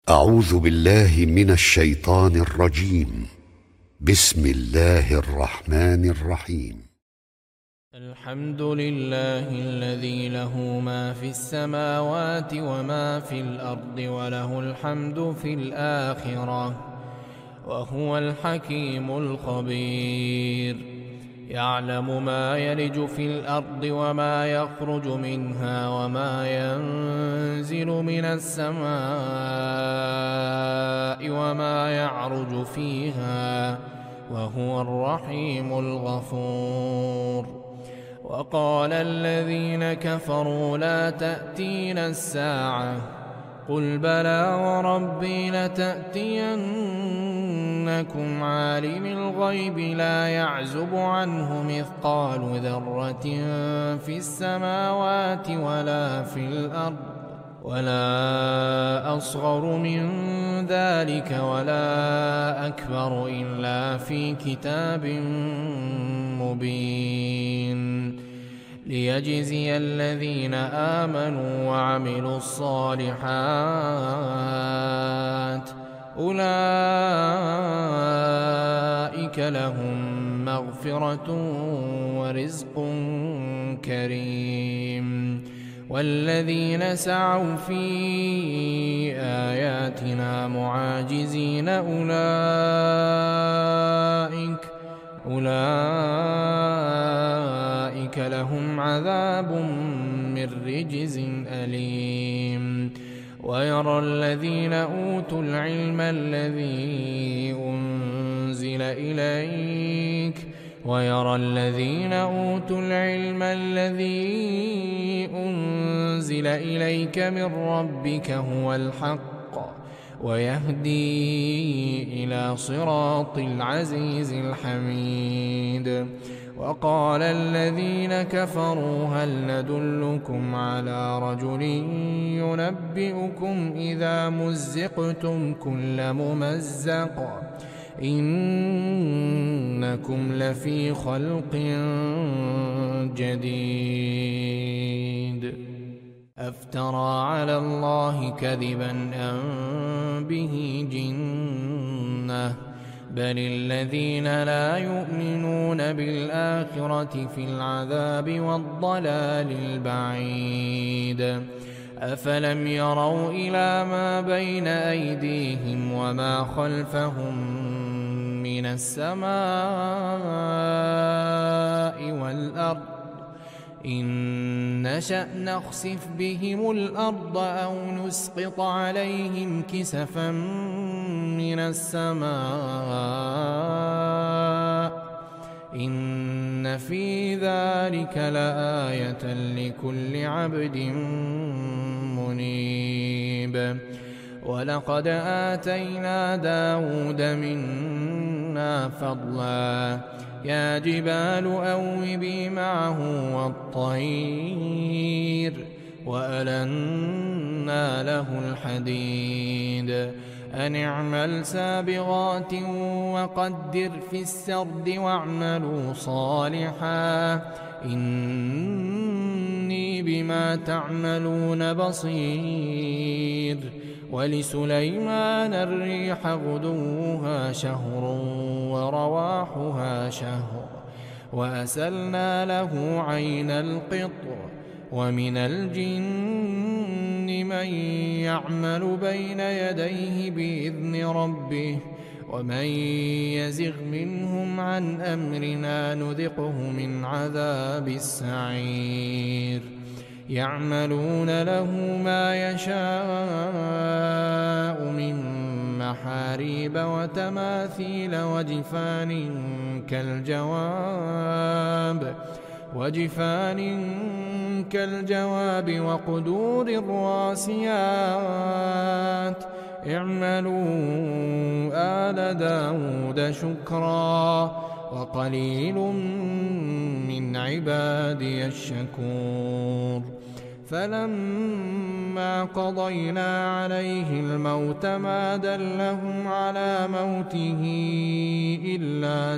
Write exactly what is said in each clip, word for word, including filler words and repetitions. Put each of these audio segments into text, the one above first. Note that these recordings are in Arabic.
أعوذ بالله من الشيطان الرجيم. بسم الله الرحمن الرحيم. الحمد لله الذي له ما في السماوات وما في الأرض وله الحمد في الآخرة وهو الحكيم الخبير. يعلم ما يلج في الأرض وما يخرج منها وما ينزل من السماء وما يعرج فيها وهو الرحيم الغفور. وقال الذين كفروا لا تأتينا الساعة قل بلى وربي لتأتينكم عالم الغيب لا يعزب عنه مثقال ذرة في السماوات ولا في الأرض ولا أصغر من ذلك ولا أكبر إلا في كتاب مبين ليجزي الذين آمنوا وعملوا الصالحات أولئك لهم مغفرة ورزق كريم. والذين سعوا في آياتنا معاجزين أولئك أولئك لهم عذاب من رجز أليم. ويرى الذين أوتوا العلم الذي أنزل إليك ويرى الذين أوتوا العلم الذي أنزل إليك من ربك هو الحق ويهدي إلى صراط العزيز الحميد. وقال الذين كفروا هل ندلكم على رجل ينبئكم إذا مزقتم كل ممزق إنكم لفي خلق جديد. أفترى على الله كذبا أم به جنة بل الذين لا يؤمنون بالآخرة في العذاب والضلال البعيد. أفلم يروا إلى ما بين أيديهم وما خلفهم من السماء والأرض إن نشأ نخسف بهم الأرض أو نسقط عليهم كسفا من السماء إن في ذلك لآية لكل عبد منيب. ولقد آتينا داود منا فضلا يا جبال أوبي معه والطير وألنا له الحديد أن اعمل سابغات وقدر في السرد واعملوا صالحا إني بما تعملون بصير. ولسليمان الريح غدوها شهر ورواحها شهر وأسلنا له عين القطر ومن الجن من يعمل بين يديه بإذن ربه ومن يزغ منهم عن أمرنا نذقه من عذاب السعير. يعملون له ما يشاء من محاريب وتماثيل وجفان كالجواب وجفان كالجواب وقدور الراسيات اعملوا آل داود شكرا وقليل من عبادي الشكور. فلما قضينا عليه الموت ما دلهم على موته إلا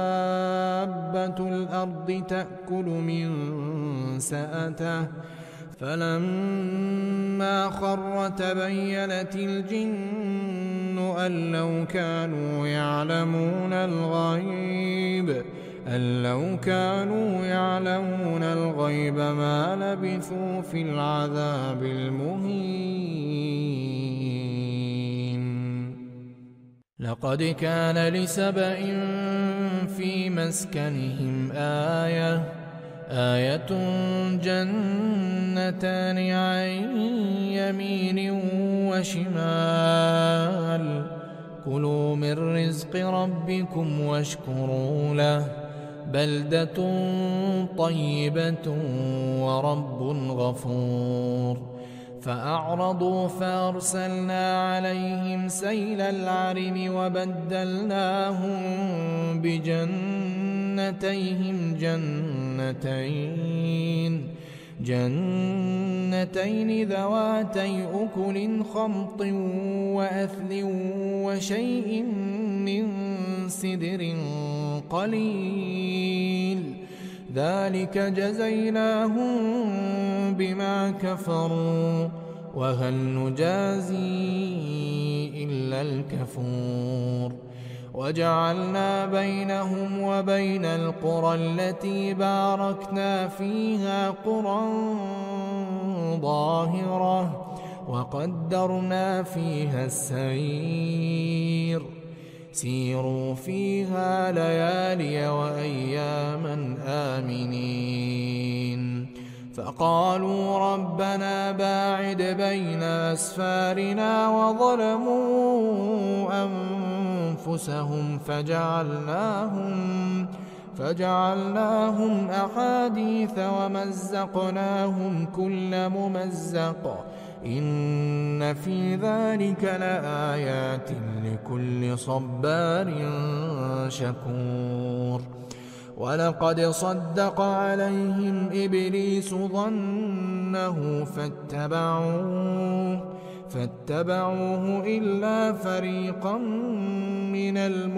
دابة الأرض تأكل من سأته فلما خر تبينت الجن أن لو كانوا يعلمون الغيب أن لو كانوا يعلمون الغيب ما لبثوا في العذاب المهين. لقد كان لسبإ في مسكنهم آية آية جنتان عن يمين وشمال كلوا من رزق ربكم واشكروا له بلدة طيبة ورب غفور. فأعرضوا فأرسلنا عليهم سيل العرم وبدلناهم بجنتيهم جنتين جنتين ذواتي أكل خمط وأثل وشيء من سدر قليل ذلك جزيناهم بما كفروا وهل نجازي إلا الكفور. وجعلنا بينهم وبين القرى التي باركنا فيها قرى ظاهرة وقدرنا فيها السير سيروا فيها ليالي وأياما آمنين. فقالوا ربنا باعد بين أسفارنا وظلموا أنفسهم فجعلناهم فجعلناهم أحاديث ومزقناهم كل ممزق إن في ذلك لآيات لكل صبار شكور. ولقد صدق عليهم إبليس ظنه فاتبعوه فاتبعوه إلا فريقا من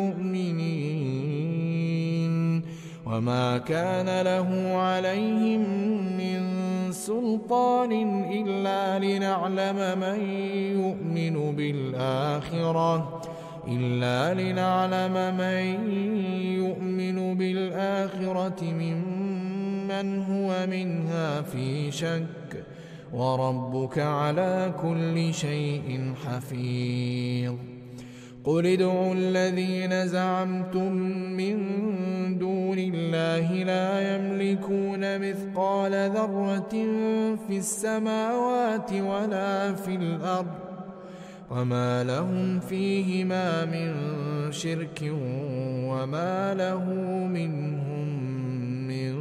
المؤمنين وما كان له عليهم من سلطان إلا لنعلم من يؤمن بالآخرة إلا لنعلم من يؤمن بالآخرة ممن هو منها في شك وربك على كل شيء حفيظ. قل ادعوا الذين زعمتم من دون الله لا يملكون مثقال ذرة في السماوات ولا في الأرض وما لهم فيهما من شرك وما له منهم من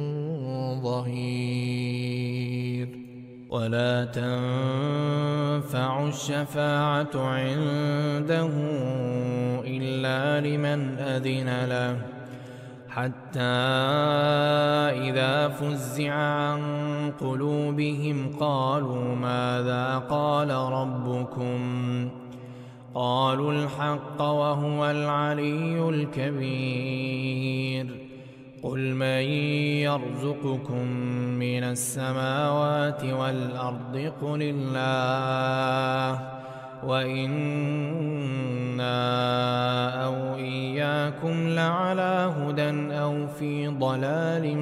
ظهير. ولا تنفع الشفاعة عنده إلا لمن أذن له حتى إذا فزع عن قلوبهم قالوا ماذا قال ربكم قالوا الحق وهو العلي الكبير. قل من يرزقكم من السماوات والأرض قل الله وإنا أو إياكم لعلى هدى أو في ضلال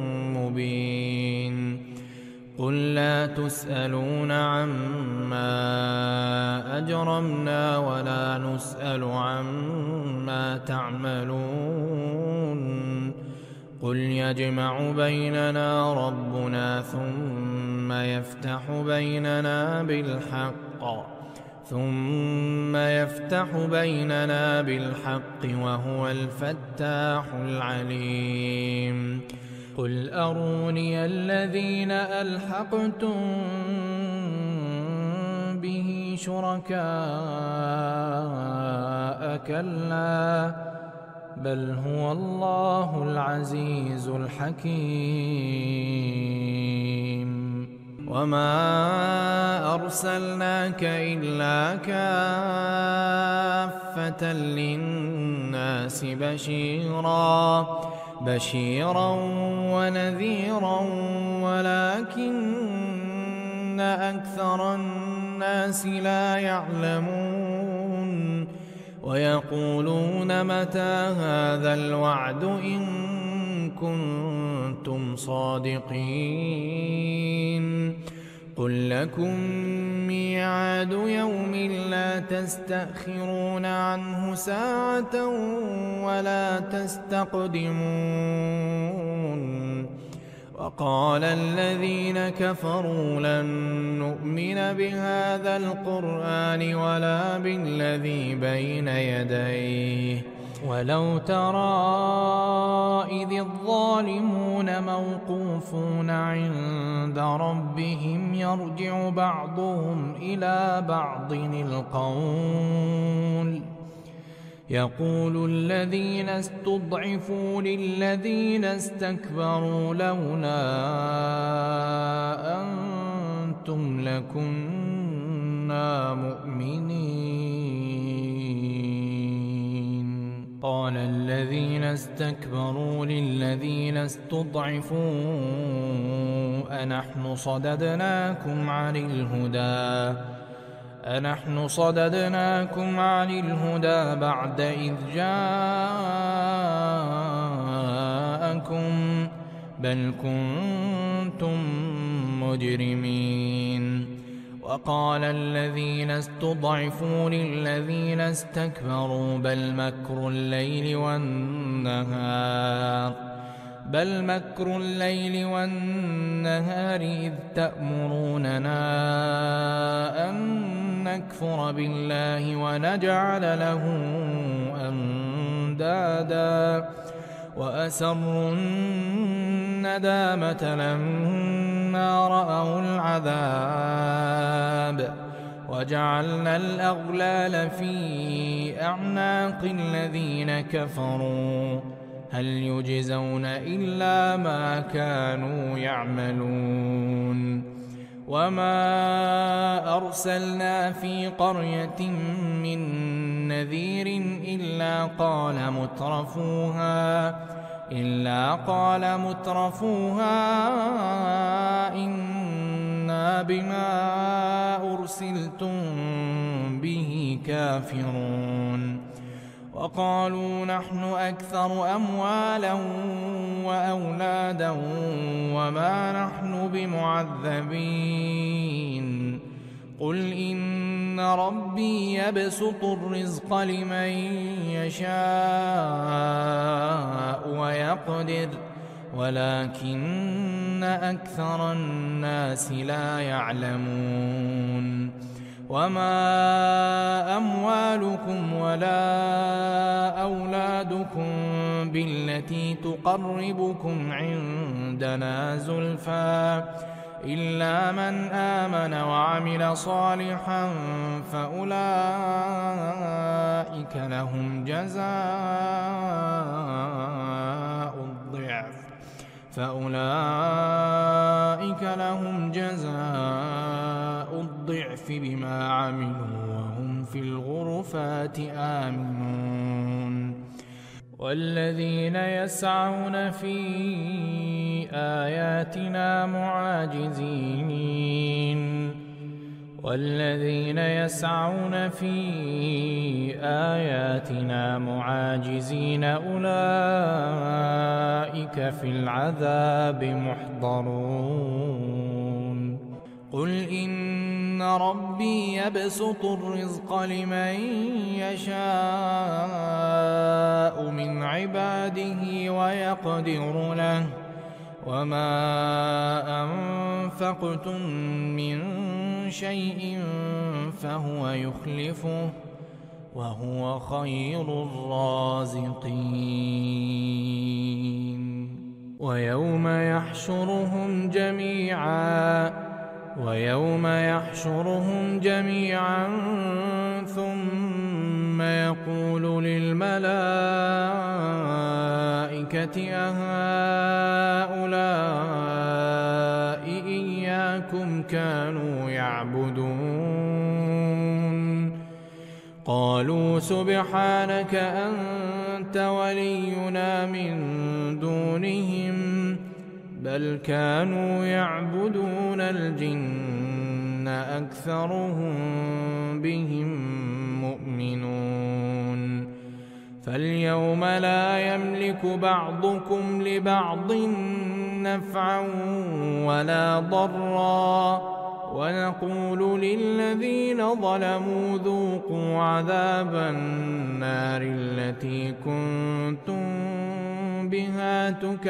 مبين. قل لا تسألون عما أجرمنا ولا نسأل عما تعملون. قل يجمع بيننا ربنا ثم يفتح بيننا بالحق ثم يفتح بيننا بالحق وهو الفتاح العليم. قل أروني الذين ألحقتم به شركاء كلا بل هو الله العزيز الحكيم. وما أرسلناك إلا كافة للناس بشيرا بشيرا ونذيرا ولكن أكثر الناس لا يعلمون ويقولون متى هذا الوعد إن كنتم صادقين قل لكم ميعاد يوم لا تستأخرون عنه ساعة ولا تستقدمون وقال الذين كفروا لن نؤمن بهذا القرآن ولا بالذي بين يديه ولو ترى إذ الظالمون موقوفون عند ربهم يرجع بعضهم إلى بعض القول يقول الذين استضعفوا للذين استكبروا لولا أنتم لكنا مؤمنين قال الذين استكبروا للذين استضعفوا أنحن صددناكم عن الهدى أنحن صددناكم عن الهدى بعد إذ جاءكم بل كنتم مجرمين وقال الذين استضعفوا للذين استكبروا بل مكر الليل والنهار بل مكر الليل والنهار إذ تأمروننا أن نكفر بالله ونجعل له أندادا وأسروا الندامة لما رأوا العذاب وجعلنا الأغلال في أعناق الذين كفروا هل يجزون إلا ما كانوا يعملون وما أرسلنا في قرية من نذير إلا قال مترفوها إلا قال مترفوها إنا بما أرسلتم به كافرون وقالوا نحن أكثر أموالا وأولادا وما نحن بمعذبين قل إن ربي يبسط الرزق لمن يشاء ويقدر ولكن أكثر الناس لا يعلمون وما أموالكم ولا أولادكم بالتي تقربكم عندنا زلفى إلا من آمن وعمل صالحا فأولئك لهم جزاء الضعف فأولئك لهم جزاء الضعف بما عملوا وهم في الغرفات آمنون والذين يسعون في آياتنا معاجزين والذين يسعون في آياتنا معاجزين أولئك في العذاب محضرون قل إن ربي يبسط الرزق لمن يشاء من عباده ويقدر له وما أنفقتم من شيء فهو يخلفه وهو خير الرازقين ويوم يحشرهم جميعا ويوم يحشرهم جميعا ثم يقول للملائكة أهؤلاء إياكم كانوا يعبدون قالوا سبحانك أنت ولينا من دونهم بل كانوا يعبدون الجن أكثرهم بهم مؤمنون فاليوم لا يملك بعضكم لبعض نفعا ولا ضرا ونقول للذين ظلموا ذوقوا عذاب النار التي كنتم بها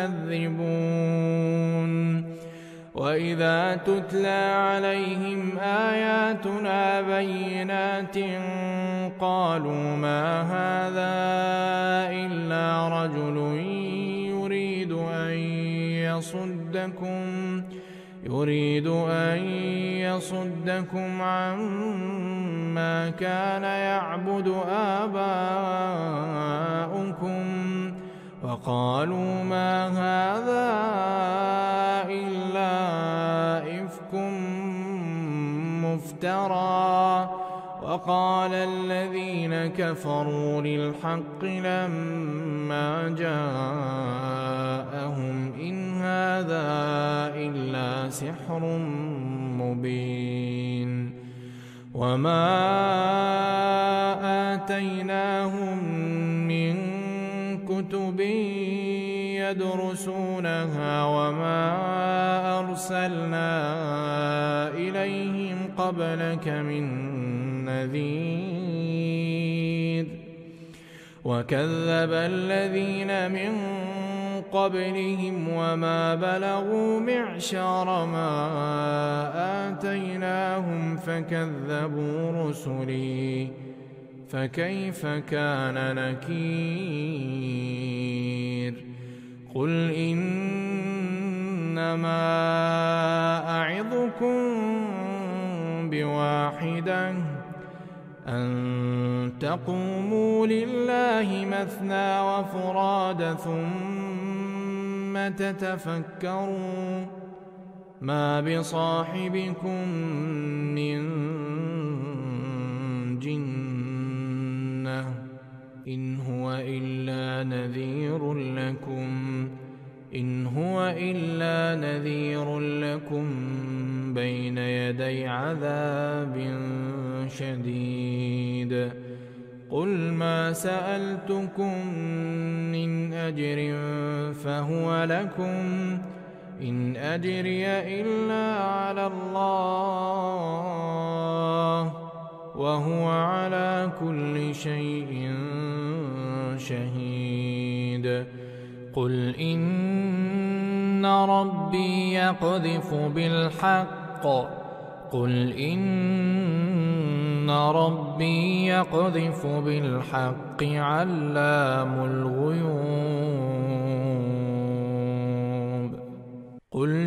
تكذبون وإذا تتلى عليهم آياتنا بينات قالوا ما هذا إلا رجل يريد أن يصدكم يريد أن يصدكم عما كان يعبد آباؤكم وقالوا ما هذا إلا إفك مفترى وقال الذين كفروا للحق لما جاءهم إن هذا إلا سحر مبين وما آتيناهم من كتب يدرسونها وما أرسلنا إليهم قبلك من نذير وكذب الذين من قبلهم وما بلغوا معشار ما آتيناهم فكذبوا رسلي فكيف كان نكير قل إنما أعظكم بواحدة أن تقوموا لله مثنى وفرادى ثم تتفكروا ما بصاحبكم من جنة إن هو إلا نذير لكم إن هو إلا نذير لكم بين يدي عذاب شديد قل ما سألتكم من أجر فهو لكم إن أجري إلا على الله وهو على كل شيء شهيد قل إن ربي يقذف بالحق قل إن ربي يقذف بالحق علام الغيوب قل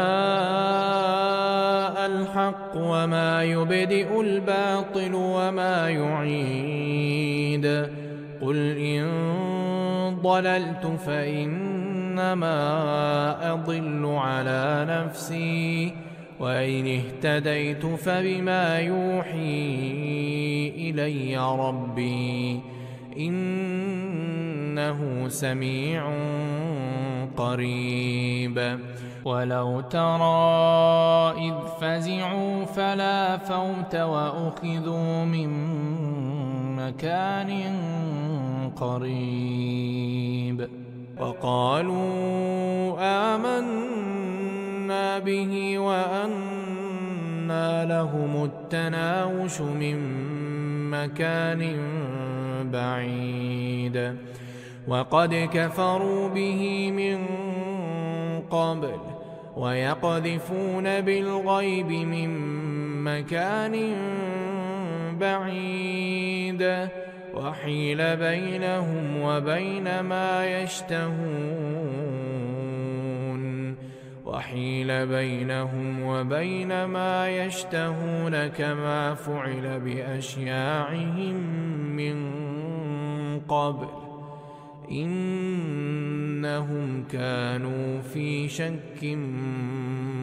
جاء الحق وما يبدئ الباطل وما يعيد قل إن ضللت فإنما أضل على نفسي وإن اهتديت فبما يوحي إلي ربي إنه سميع قريب ولو ترى إذ فزعوا فلا فوت وأخذوا من مكان قريب وقالوا آمنا به وأنى لهم التناوش من مكان بعيد وقد كفروا به من قبل ويقذفون بالغيب من مكان بعيد وحيل بينهم وبين ما يشتهون وحيل بينهم وبين ما يشتهون كما فعل بأشياعهم من قبل إنهم كانوا في شك